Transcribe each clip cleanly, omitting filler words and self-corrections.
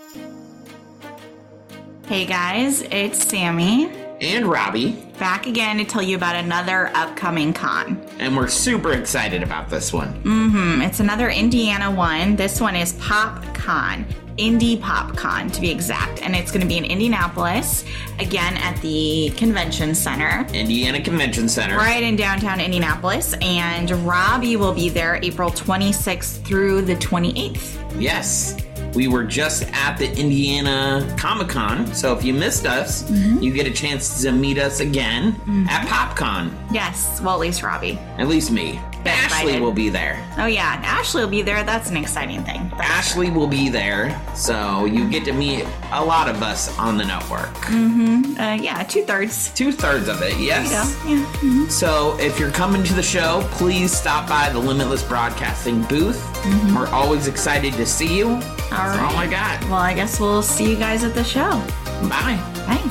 Hey guys, it's Sammy. And Robbie. Back again to tell you about another upcoming con. And we're super excited about this one. It's another Indiana one. This one is PopCon. Indie PopCon to be exact. And it's going to be in Indianapolis, again at the Convention Center. Indiana Convention Center. Right in downtown Indianapolis. And Robbie will be there April 26th through the 28th. Yes. We were just at the Indiana Comic-Con, so if you missed us, you get a chance to meet us again at PopCon. Yes, well, at least Robbie. At least me. Ashley will be there. Oh yeah, Ashley will be there. That's an exciting thing. Ashley will be there, so you get to meet a lot of us on the network. Yeah, 2/3. 2/3 of it, yes. There you go. Yeah. So if you're coming to the show, please stop by the Limitless Broadcasting booth. We're always excited to see you. That's all I got. Well, I guess we'll see you guys at the show. Bye. Bye.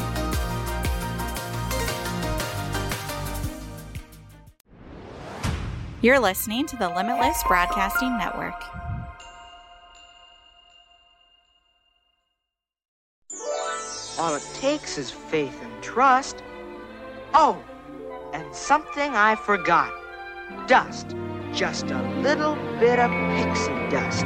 You're listening to the Limitless Broadcasting Network. All it takes is faith and trust. Oh, and something I forgot. Dust. Just a little bit of pixie dust.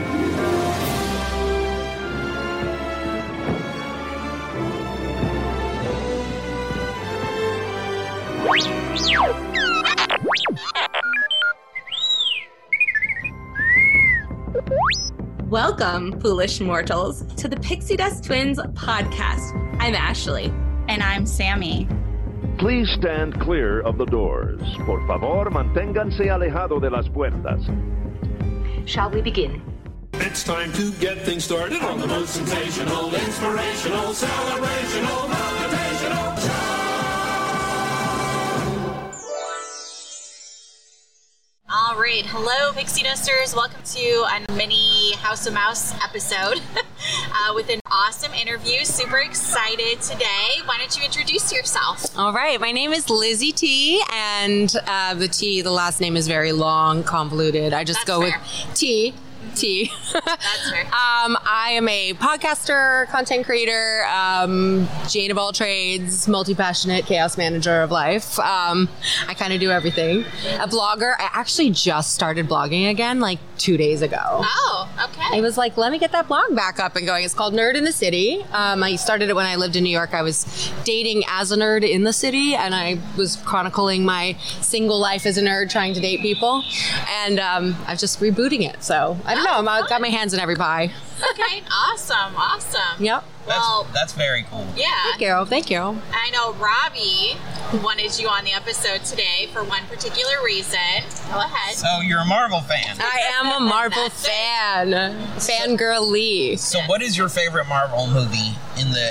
Welcome, foolish mortals, to the Pixie Dust Twins podcast. I'm Ashley. And I'm Sammy. Please stand clear of the doors. Por favor, manténganse alejado de las puertas. Shall we begin? It's time to get things started on the most sensational, inspirational, celebrational, motivational show. All right. Hello, Pixie Dusters. Welcome to a mini House of Mouse episode with an awesome interview. Super excited today. Why don't you introduce yourself? All right. My name is Lizzie T, and the last name is very long, convoluted. I just go with T. That's fair. I am a podcaster, content creator, Jane of all trades, multi-passionate chaos manager of life. I kind of do everything. A blogger. I actually just started blogging again like 2 days ago. Oh, okay. I was like, let me get that blog back up and going. It's called Nerd in the City. I started it when I lived in New York. I was dating as a nerd in the city, and I was chronicling my single life as a nerd trying to date people. And I'm just rebooting it. So I don't know. I've got my hands in every pie. Okay. Awesome. Yep. That's very cool. Yeah. Thank you. I know Robbie wanted you on the episode today for one particular reason. Go ahead. So you're a Marvel fan. I am a Marvel fan. Fangirl Lee. So what is your favorite Marvel movie in the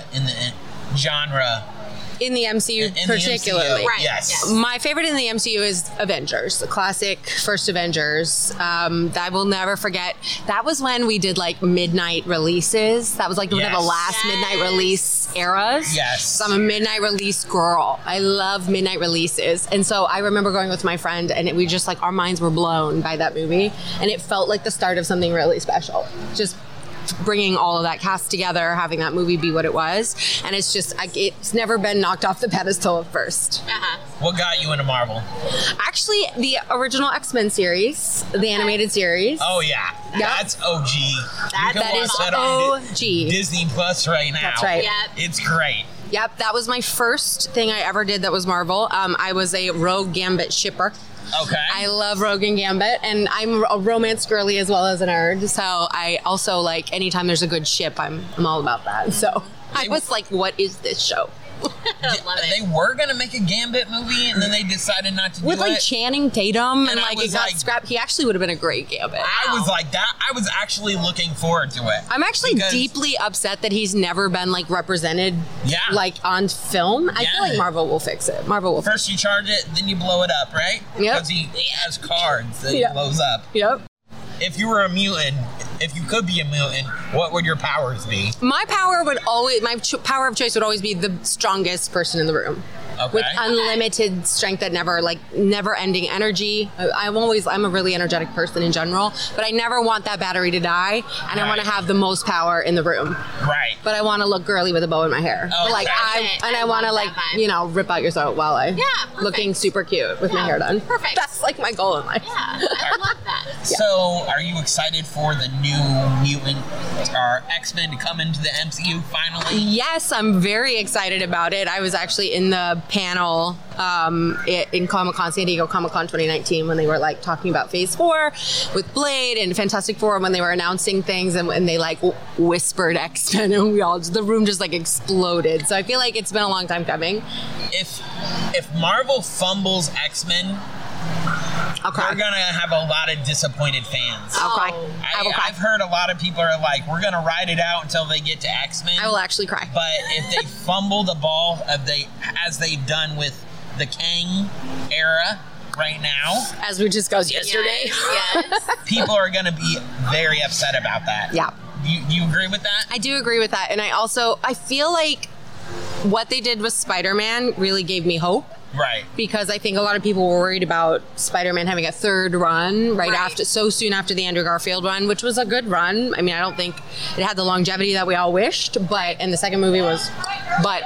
genre? In the MCU In the particularly. MCU, Right. yes. My favorite in the MCU is Avengers, the classic first Avengers. I will never forget. That was when we did like midnight releases. That was like one of the last midnight release eras. Yes. So I'm a midnight release girl. I love midnight releases. And so I remember going with my friend, and we just like, our minds were blown by that movie. And it felt like the start of something really special. Just bringing all of that cast together, having that movie be what it was. And it's just, it's never been knocked off the pedestal at first. What got you into Marvel? Actually, the original X-Men series, the animated series. Oh, yeah. Yep. That's OG. That is OG. Disney Plus right now. That's right. Yep. It's great. Yep, that was my first thing I ever did that was Marvel. I was a Rogue Gambit shipper. Okay. I love Rogue and Gambit, and I'm a romance girly as well as a nerd. So I also like anytime there's a good ship, I'm all about that. So I was like, what is this show? Love it. They were going to make a Gambit movie, and then they decided not to do it. With like Channing Tatum, and I like was it got like- scrapped. He actually would have been a great Gambit. I was like that. I was actually looking forward to it. I'm actually Because- deeply upset that he's never been like represented, Yeah. like on film. I feel like Marvel will fix it. Marvel will. First you charge it, then you blow it up, right? Yep. Because he has cards that Yep. he blows up. Yep. If you were a mutant, if you could be a mutant, what would your powers be? My power would always, power of choice would always be the strongest person in the room. with unlimited strength that never ending energy. I'm a really energetic person in general, but I never want that battery to die, and I want to have the most power in the room. Right. But I want to look girly with a bow in my hair. Oh, But I want to rip out your throat while looking super cute with my hair done. Perfect. That's like my goal in life. Yeah, I love that. So, are you excited for the new mutant or X-Men to come into the MCU finally? Yes, I'm very excited about it. I was actually in the panel in Comic-Con, San Diego Comic-Con 2019, when they were like talking about Phase 4 with Blade and Fantastic Four, when they were announcing things and they like whispered X-Men, and the room just like exploded. So I feel like it's been a long time coming. If Marvel fumbles X-Men, they're gonna have a lot of disappointed fans. I'll cry. I've heard a lot of people are like, we're gonna ride it out until they get to X-Men. I will actually cry. But if they fumble the ball, as they've done with the Kang era right now, as we discussed yesterday, Yes. people are gonna be very upset about that. Yeah. You agree with that? I do agree with that, and I feel like what they did with Spider-Man really gave me hope. Right. Because I think a lot of people were worried about Spider-Man having a third run so soon after the Andrew Garfield run, which was a good run. I mean, I don't think it had the longevity that we all wished, and the second movie was. But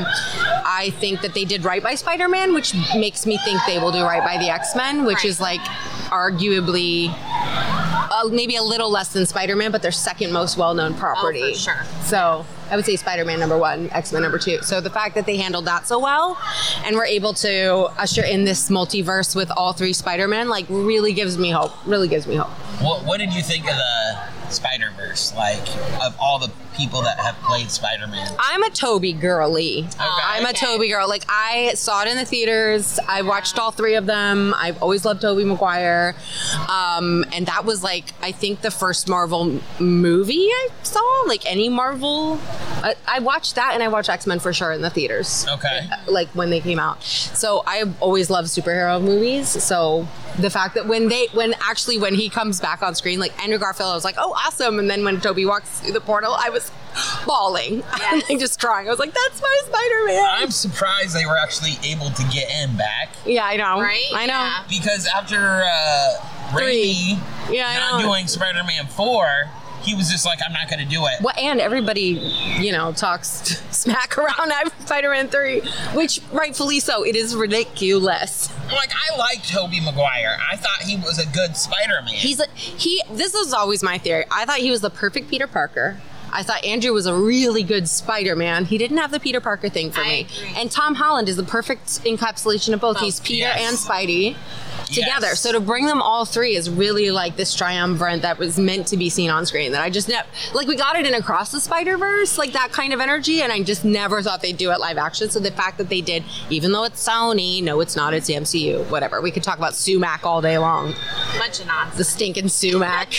I think that they did right by Spider-Man, which makes me think they will do right by the X-Men, which is like arguably maybe a little less than Spider-Man, but their second most well-known property. Oh, for sure. So I would say Spider-Man number 1, X-Men number 2. So the fact that they handled that so well and were able to usher in this multiverse with all 3 Spider-Men, like, really gives me hope. What did you think of the Spider-Verse, like, of all the people that have played Spider-Man? I'm a Tobey girly. I'm a okay. Tobey girl. Like, I saw it in the theaters. I watched all 3 of them. I've always loved Tobey Maguire. And that was, like, I think the first Marvel movie I saw, like any Marvel. I watched that, and I watched X-Men for sure in the theaters. Okay. Like, when they came out. So I've always loved superhero movies. So the fact that when he comes back on screen, like Andrew Garfield, I was like, oh, awesome. And then when Tobey walks through the portal, I was bawling. Yes. Like, just crying. I was like, that's my Spider-Man. I'm surprised they were actually able to get him back. Yeah, I know. Right? I know. Yeah. Because after Raimi not doing Spider-Man 4, he was just like, I'm not going to do it. Well, and everybody, talks smack around Spider-Man 3, which rightfully so. It is ridiculous. Like, I liked Tobey Maguire. I thought he was a good Spider-Man. This is always my theory. I thought he was the perfect Peter Parker. I thought Andrew was a really good Spider-Man. He didn't have the Peter Parker thing for me. Agree. And Tom Holland is the perfect encapsulation of both. He's Peter and Spidey together. Yes. So to bring them all 3 is really like this triumvirate that was meant to be seen on screen. That I just we got it in Across the Spider-Verse, like that kind of energy, and I just never thought they'd do it live action. So the fact that they did, even though it's Sony, no, it's not, it's the MCU, whatever. We could talk about Sumac all day long. Bunch of nonsense. The stinking Sumac.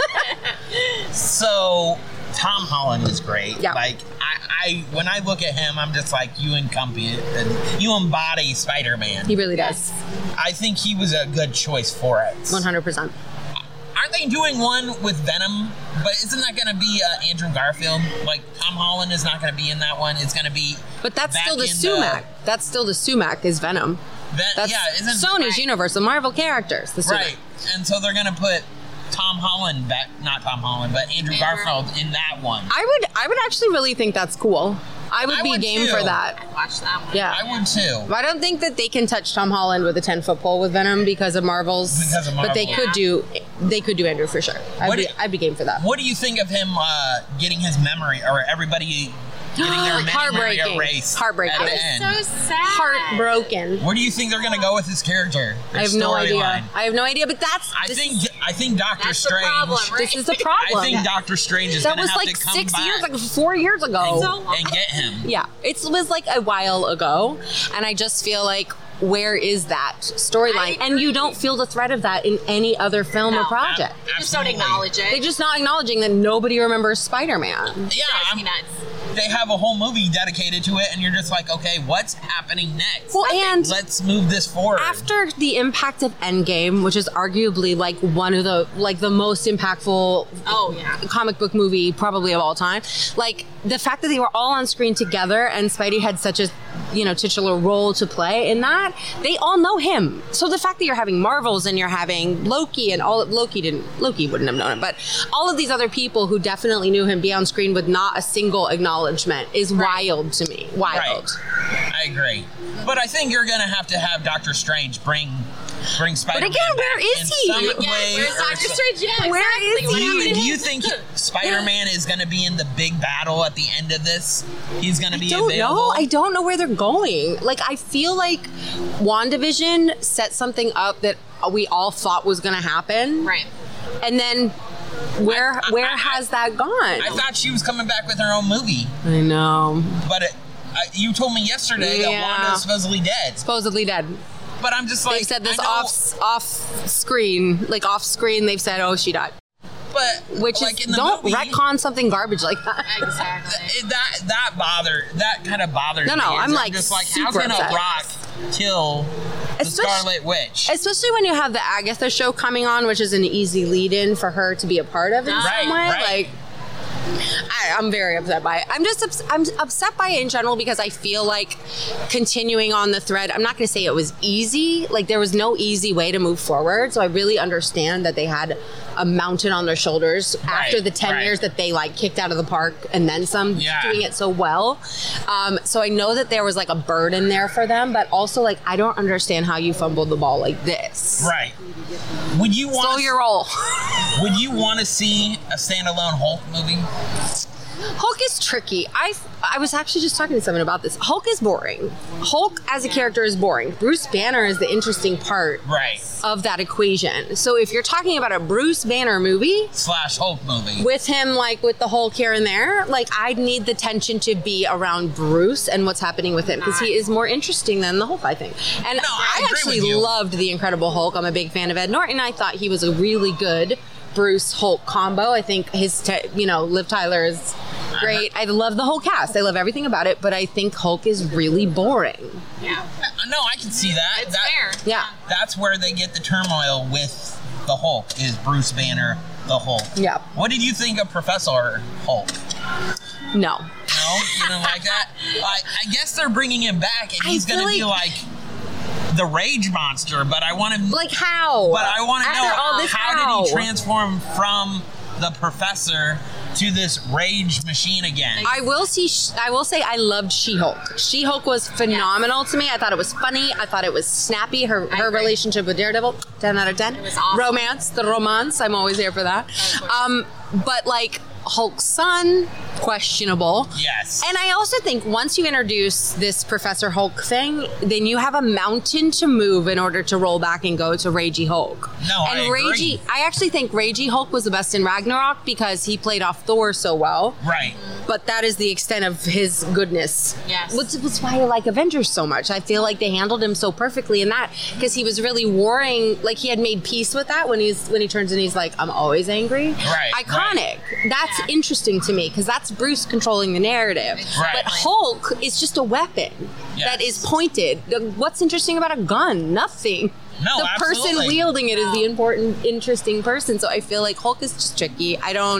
So, Tom Holland is great. Yeah. Like, I when I look at him, I'm just like, you embody Spider-Man. He really does. I think he was a good choice for it. 100%. Aren't they doing one with Venom? But isn't that going to be Andrew Garfield? Like, Tom Holland is not going to be in that one. It's going to be. But that's back still the in Sumac. That's still the Sumac is Venom. That's isn't Sony's universe, the Marvel characters. The Sumac. right? And so they're going to put Tom Holland back, not Tom Holland, but Andrew Garfield in that one. I would actually really think that's cool. I would be game too. for that. I'd watch that one. Yeah. I would too. I don't think that they can touch Tom Holland with a 10-foot pole with Venom because of Marvel's. Because of But they Marvel. could do Andrew for sure. I'd be game for that. What do you think of him getting his memory, or everybody getting their memory Heartbreaking. erased Heartbreaking. at the end? So sad. Heartbroken. Where do you think they're going to go with his character? I have no idea. But I think Doctor That's the Strange. problem, right? This is the problem. I think Doctor Strange is that going to was have like to come 6 back years, like 4 years ago. and get him. Yeah, it was like a while ago, and I just feel like, where is that storyline? And you don't feel the threat of that in any other film or project. They just don't acknowledge it. They're just not acknowledging that nobody remembers Spider-Man. Yeah, Drives me nuts. they have a whole movie dedicated to it, and you're just like, okay, what's happening next? Well, and let's move this forward. After the impact of Endgame, which is arguably like one of the most impactful Oh, yeah. comic book movie probably of all time, like the fact that they were all on screen together and Spidey had such a, titular role to play in that, they all know him. So the fact that you're having Marvels and you're having Loki and Loki wouldn't have known it, but all of these other people who definitely knew him be on screen with not a single acknowledgement is wild to me. Wild. Right. I agree. But I think you're going to have Doctor Strange bring Spider-Man. But again, where is he? Where's Doctor Strange? Yeah, where exactly. is he? Do you think Spider-Man is going to be in the big battle at the end of this? He's going to be available? I don't know where they're going. Like, I feel like WandaVision set something up that we all thought was going to happen. Right. And then where has that gone? I thought she was coming back with her own movie. I know. But you told me yesterday that Wanda's supposedly dead. Supposedly dead. But I'm just like... They've said this off screen. Like, off screen, they've said, oh, she died. But... Which like is... in the don't movie, retcon something garbage like that. Exactly. That kind of bothers me. No, I'm like just like, how super can upset. a rock kill the Scarlet Witch? Especially when you have the Agatha show coming on, which is an easy lead-in for her to be a part of in some way. Right. Like... I'm very upset by it. I'm upset by it in general because I feel like continuing on the thread, I'm not going to say it was easy. Like, there was no easy way to move forward. So I really understand that they had a mountain on their shoulders after the 10 years that they like kicked out of the park and then some, doing it so well. So I know that there was like a burden there for them, but also like, I don't understand how you fumbled the ball like this. Right. Would you want Slow your roll. Would you want to see a standalone Hulk movie? Hulk is tricky. I was actually just talking to someone about this. Hulk is boring. Hulk as a character is boring. Bruce Banner is the interesting part of that equation. So if you're talking about a Bruce Banner movie / Hulk movie with him, like with the Hulk here and there, like I'd need the tension to be around Bruce and what's happening with him because he is more interesting than the Hulk, I think. And I actually loved the Incredible Hulk. I'm a big fan of Ed Norton. I thought he was a really good Bruce Hulk combo. I think his, Liv Tyler is great. I love the whole cast. I love everything about it, but I think Hulk is really boring. Yeah. No, I can see that. It's fair. Yeah. That's where they get the turmoil with the Hulk, is Bruce Banner, the Hulk. Yeah. What did you think of Professor Hulk? No. No? You didn't like that? I guess they're bringing him back, and he's going to be like the rage monster, but I want to... Like how? But I want to know, all this, how did he transform from the Professor to this rage machine again? I will say I loved She-Hulk. She-Hulk was phenomenal to me. I thought it was funny. I thought it was snappy. Her relationship with Daredevil, 10 out of 10. It was awesome. The romance. I'm always here for that. But like Hulk's son, questionable. Yes. And I also think once you introduce this Professor Hulk thing, then you have a mountain to move in order to roll back and go to Ragey Hulk. No, and I agree. I actually think Ragey Hulk was the best in Ragnarok because he played off Thor so well. Right. But that is the extent of his goodness. Yes. That's why I like Avengers so much. I feel like they handled him so perfectly in that because he was really warring. Like he had made peace with that when he turns and he's like, I'm always angry. Right. Iconic. Right. That's interesting to me because that's Bruce controlling the narrative. Right. But Hulk is just a weapon that is pointed. What's interesting about a gun? Nothing. No, the absolutely. person wielding it is the important, interesting person. So I feel like Hulk is just tricky.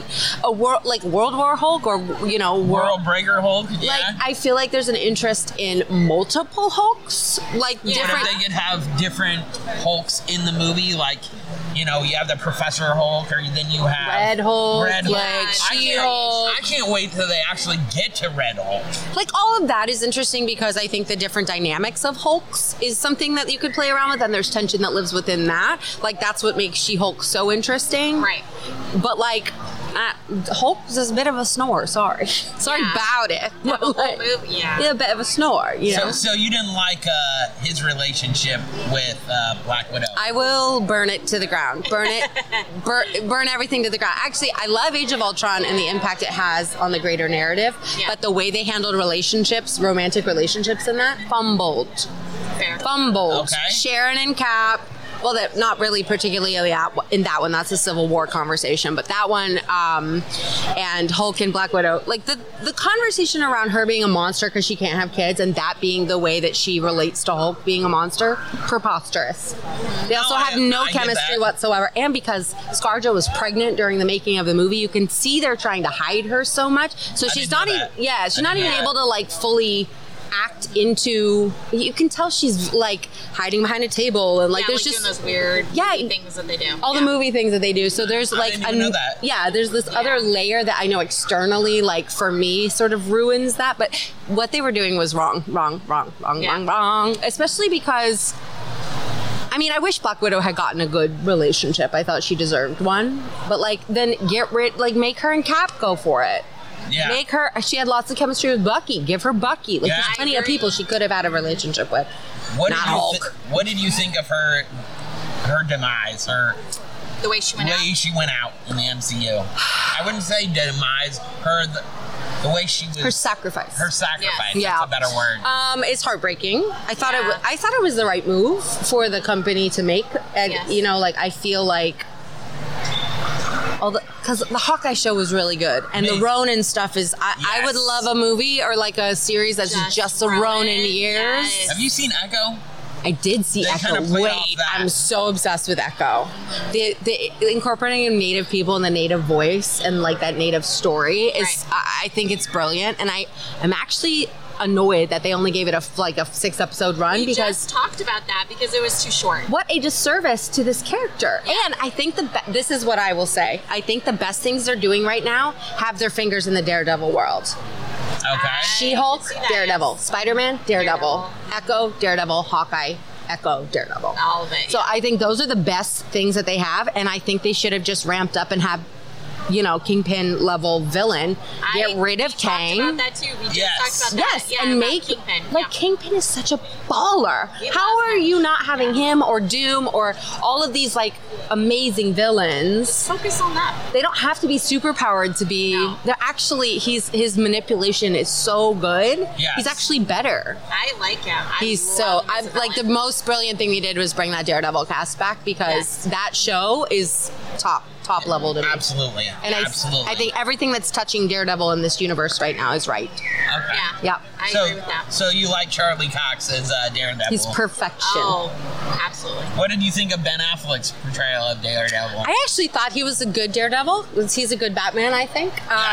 World War Hulk or World Breaker Hulk. Yeah. Like I feel like there's an interest in multiple Hulks, like different. What if they could have different Hulks in the movie? Like, you have the Professor Hulk, or then you have Red Hulk, like She-Hulk. I can't wait till they actually get to Red Hulk. Like all of that is interesting because I think the different dynamics of Hulks is something that you could play around with, and there's tension that lives within that. Like that's what makes She-Hulk so interesting. Right. But like Hulk is a bit of a snore. Sorry about it. Yeah, a bit of a snore. So you didn't like his relationship with Black Widow? I will burn it to the ground. Burn it. burn everything to the ground. Actually, I love Age of Ultron and the impact it has on the greater narrative. Yeah. But the way they handled romantic relationships in that, fumbled. Fair. Fumbled. Okay. Sharon and Cap. Well, that not really particularly in that one. That's a Civil War conversation, but that one and Hulk and Black Widow, like the conversation around her being a monster because she can't have kids, and that being the way that she relates to Hulk being a monster, preposterous. They also have no chemistry whatsoever, and because ScarJo was pregnant during the making of the movie, you can see they're trying to hide her so much. So she's not even able to like fully act into. You can tell she's like hiding behind a table and like there's just doing those weird things that they do. All the movie things that they do. So there's like there's this other layer that I know externally, like for me, sort of ruins that. But what they were doing was wrong. Especially because. I mean, I wish Black Widow had gotten a good relationship. I thought she deserved one. But like, then make her and Cap go for it. Yeah. She had lots of chemistry with Bucky. Give her Bucky. Like, there's plenty of people she could have had a relationship with. Hulk. What did you think of her demise? The way she went out in the MCU. I wouldn't say demise. The way she was. Her sacrifice. That's a better word. It's heartbreaking. I thought it was the right move for the company to make. And, I feel like. Because the Hawkeye show was really good, and the Ronin stuff is. I would love a movie or like a series that's just the Ronin years. Yes. Have you seen Echo? I did see Echo. I'm so obsessed with Echo. The incorporating Native people and the Native voice and like that Native story is. I think it's brilliant, and I'm actually annoyed that they only gave it a 6-episode run we just talked about that because it was too short. What a disservice to this character. And I think this is what I will say. I think the best things they're doing right now have their fingers in the Daredevil world. Okay. She-Hulk, Daredevil. Spider-Man, Daredevil. Echo, Daredevil. Hawkeye, Echo, Daredevil. All of it. So I think those are the best things that they have, and I think they should have just ramped up and have Kingpin level villain. Get rid of Kang. We talked about that too. We just talked about that. Yes, and make Kingpin. Kingpin is such a baller. How are you not having him or Doom or all of these amazing villains? Focus on that. They don't have to be super powered to be. No. They're actually his manipulation is so good. Yes. He's actually better. I like him. The most brilliant thing they did was bring that Daredevil cast back because that show is top level to me. Absolutely. And I think everything that's touching Daredevil in this universe right now is right. Okay. Yeah. I agree with that. So you like Charlie Cox as Daredevil? He's perfection. Oh, absolutely. What did you think of Ben Affleck's portrayal of Daredevil? I actually thought he was a good Daredevil. He's a good Batman, I think.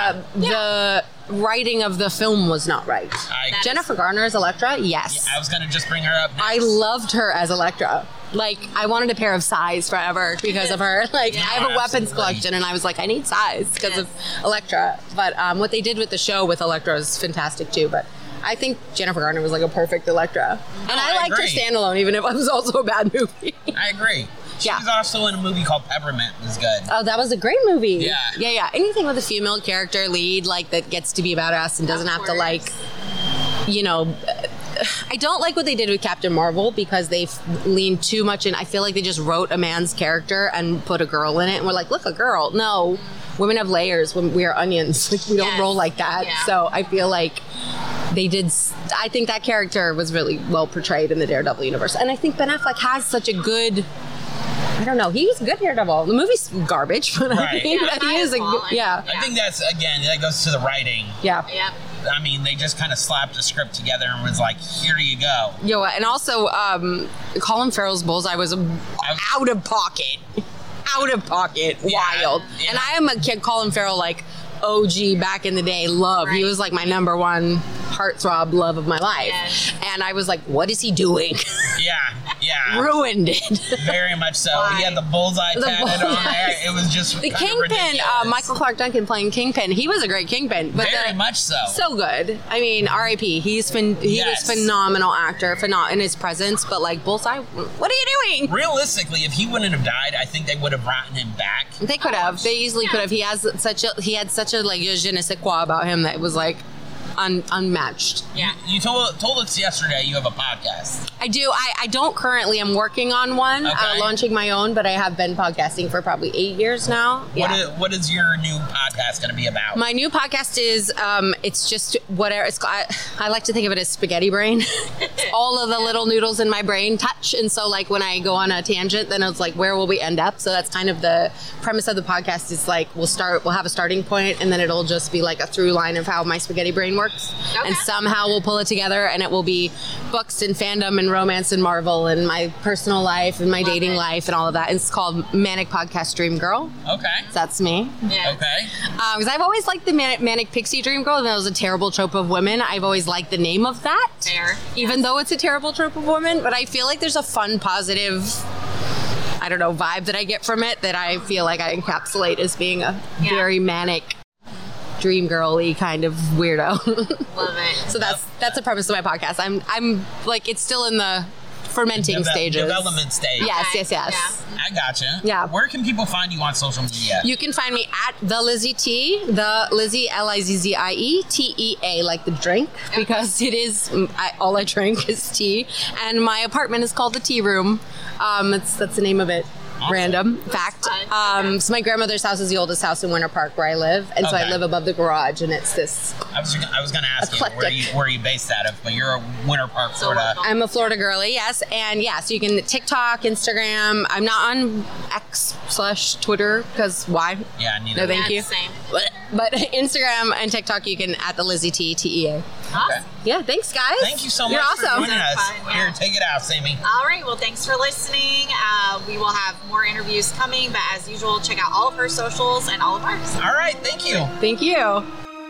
The writing of the film was not right. Jennifer Garner as Elektra, yes. I was going to just bring her up next. I loved her as Elektra. I wanted a pair of sais forever because of her. I have a weapons collection, and I was like, I need sais because of Elektra. But what they did with the show with Elektra is fantastic too. But I think Jennifer Garner was a perfect Elektra. And I liked her standalone, even if it was also a bad movie. I agree. She was also in a movie called Peppermint. It was good. Oh, that was a great movie. Yeah. Anything with a female character lead, that gets to be a badass and doesn't have to, I don't like what they did with Captain Marvel because they've leaned too much in. I feel like they just wrote a man's character and put a girl in it, and we're like, look, a girl. No, women have layers. We are onions. We don't roll like that. Yeah. So I feel like they did. I think that character was really well portrayed in the Daredevil universe, and I think Ben Affleck has such a good. I don't know. He's a good Daredevil. The movie's garbage, but I think that he is a good. Yeah. I think that goes to the writing. Yeah. Yeah. I mean, they just kind of slapped a script together and was like, here you go. And also, Colin Farrell's Bullseye was out of pocket. Wild. Yeah. And I am a kid, Colin Farrell, OG back in the day, love. Right. He was my number one heartthrob love of my life. Yes. And I was like, what is he doing? Yeah. Ruined it. Very much so. Right. He had the bullseye tatted on there. It was just the Kingpin, Michael Clark Duncan playing Kingpin. He was a great Kingpin. But very much so. So good. I mean, R.I.P. He was phenomenal actor in his presence. But Bullseye, what are you doing? Realistically, if he wouldn't have died, I think they would have brought him back. They could have. They easily could have. He had such a je ne sais quoi about him that was unmatched. Yeah. You told us yesterday you have a podcast. I do. I don't currently. I'm working on one, Okay. launching my own, but I have been podcasting for probably 8 years now. What is your new podcast going to be about? My new podcast is, it's just whatever. I like to think of it as spaghetti brain. All of the little noodles in my brain touch. And so like when I go on a tangent, then it's like, where will we end up? So that's kind of the premise of the podcast is like, we'll have a starting point and then it'll just be like a through line of how my spaghetti brain works. Okay. And somehow we'll pull it together and it will be books and fandom and romance and Marvel and my personal life and my dating life and all of that. It's called Manic Podcast Dream Girl. Okay. So that's me. Yeah. Okay. Because I've always liked the Manic Pixie Dream Girl, and that was a terrible trope of women. I've always liked the name of that. Fair. Even though it's a terrible trope of women, but I feel like there's a fun, positive, I don't know, vibe that I get from it that I feel like I encapsulate as being a very manic, dream girly kind of weirdo. Love it. So that's the premise of my podcast. I'm like, it's still in the fermenting stages. Development stage. Yes. Yeah. I gotcha. Yeah. Where can people find you on social media? You can find me at the Lizzie T, the Lizzie Lizzie TEA, like the drink, because it is all I drink is tea, and my apartment is called the Tea Room. That's the name of it. Awesome. Random fact. So my grandmother's house is the oldest house in Winter Park where I live, and so I Okay. live above the garage, and it's this. I was going to ask Eclectic. you where you based out of, but you're a Winter Park, Florida. I'm a Florida girly, yes, and so you can TikTok, Instagram. I'm not on X/Twitter because why? Yeah, neither. No, thank you. Same. But Instagram and TikTok, you can at the Lizzie TEA. Awesome. Yeah, thanks, guys. Thank you so much You're for awesome. joining us. Fun, Here, yeah. take it out, Sammy. All right. Well, thanks for listening. We will have more interviews coming, but as usual, check out all of her socials and all of ours. All right, thank you. Thank you.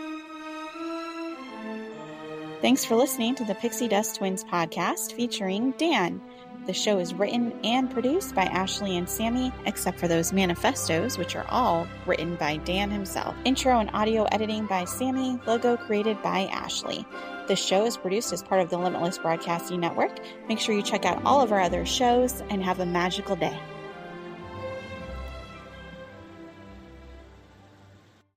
Thanks for listening to the Pixie Dust Twins podcast featuring Dan. The show is written and produced by Ashley and Sammy, except for those manifestos, which are all written by Dan himself. Intro and audio editing by Sammy, logo created by Ashley. The show is produced as part of the Limitless Broadcasting Network. Make sure you check out all of our other shows and have a magical day.